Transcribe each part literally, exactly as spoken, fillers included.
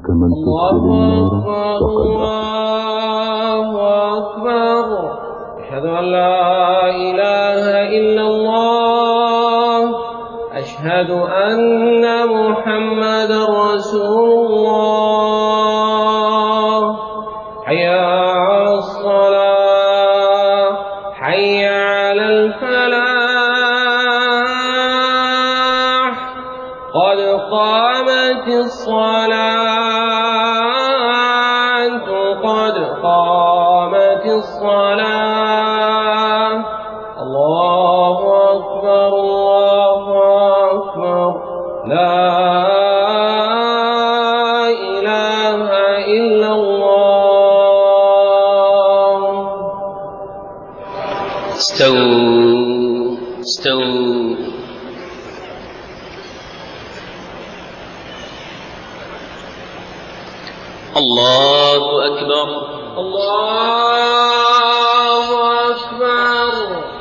إنك من تدخل النار فقد الله أكبر. أشهد أن لا إله إلا الله. أشهد أن محمد رسول الله. حي على الصلاة، حي على الفلاح، قد قامت الصلاة، قد قامت الصلاة. الله أكبر، الله أكبر، لا إله إلا الله. استووا استووا. الله أكبر، الله أكبر.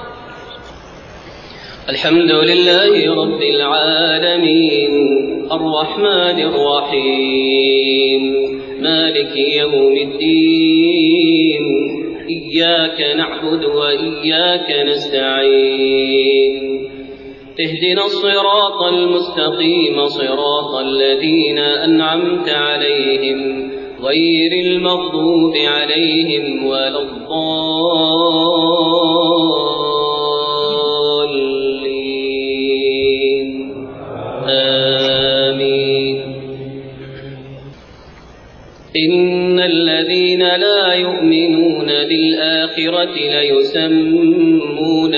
الحمد لله رب العالمين، الرحمن الرحيم، مالك يوم الدين، إياك نعبد وإياك نستعين، اهدنا الصراط المستقيم، صراط الذين أنعمت عليهم غير المغضوب عليهم ولا الضالين، آمين. إن الذين لا يؤمنون بالآخرة ليسمون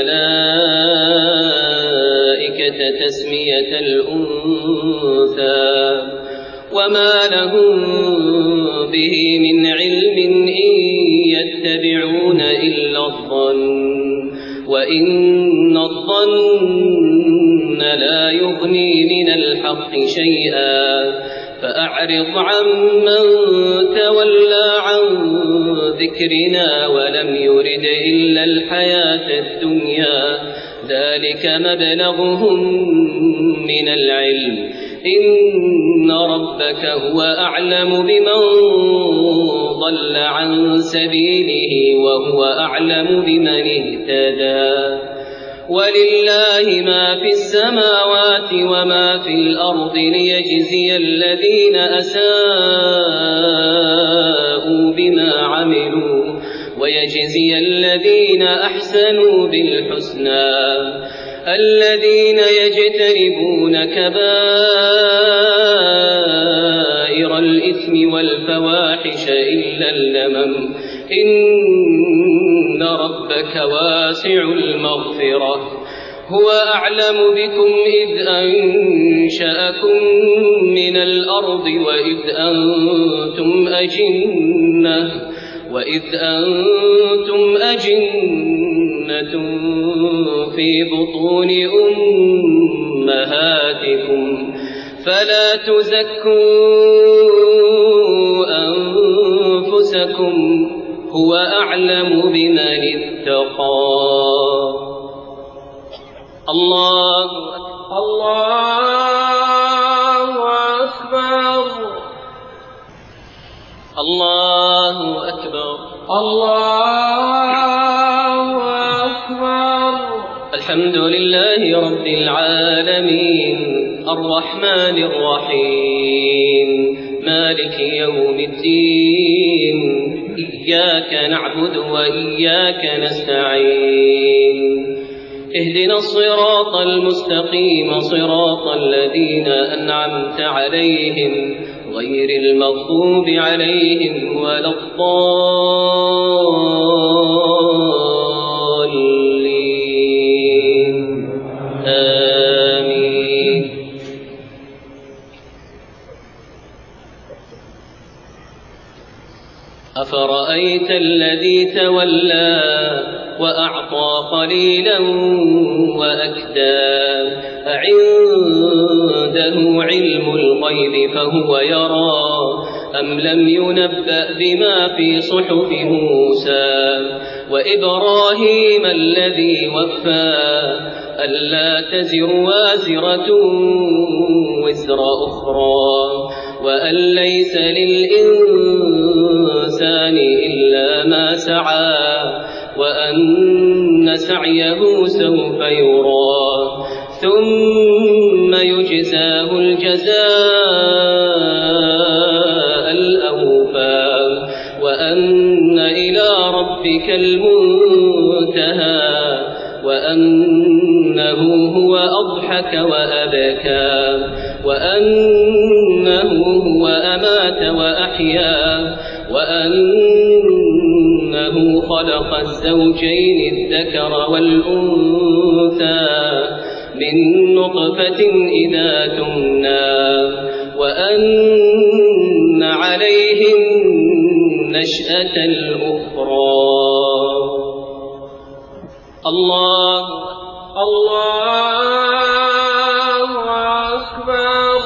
الملائكة تسمية الأنثى، وما لهم به من علم، إن يتبعون إلا الظن، وإن الظن لا يغني من الحق شيئا، فأعرض عمن تولى عن ذكرنا ولم يرد إلا الحياة الدنيا، ذلك مبلغهم من العلم، إن ربك هو أعلم بمن ضل عن سبيله وهو أعلم بمن اهتدى. ولله ما في السماوات وما في الأرض ليجزي الذين أساءوا بما عملوا ويجزي الذين أحسنوا بالحسنى، الذين يجتنبون كبائر الإثم والفواحش إلا اللمم، إن ربك واسع المغفرة، هو أعلم بكم إذ أنشأكم من الأرض وإذ أنتم أجنة وإذ أنتم أجنة في بطون أمهاتكم، فلا تزكوا أنفسكم، هو أعلم بمن اتقى. الله الله أكبر، الله أكبر، الله أكبر. الحمد لله رب العالمين، الرحمن الرحيم، مالك يوم الدين، إياك نعبد وإياك نستعين، اهدنا الصراط المستقيم، صراط الذين أنعمت عليهم غير المغضوب عليهم ولا الضالين، آمين. أفرأيت الذي تولى وأعطى قليلا وأكدى، أعنده علم الغيب فهو يرى، أم لم ينبأ بما في صحف موسى وإبراهيم الذي وفى، ألا تزر وازرة وزر أخرى، وأن ليس للإنسان إلا ما سعى وأن سعيه سوف يرى ثم يجزاه الجزاء الأوفى وأن إلى ربك المنتهى وأنه هو أضحك وأبكى وأنه هو أمات وأحيا وأنه خلق الزوجين الذكر والأنثى من نطفة إذا تمنى وأن عليه النشأة الأخرى. الله الله أكبر.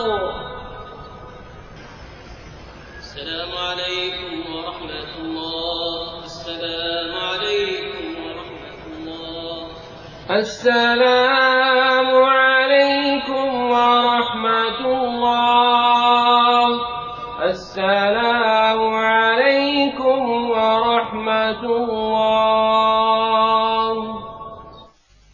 السلام عليكم ورحمة الله. السلام عليكم ورحمة الله. السلام عليكم ورحمة الله. السلام عليكم ورحمة الله.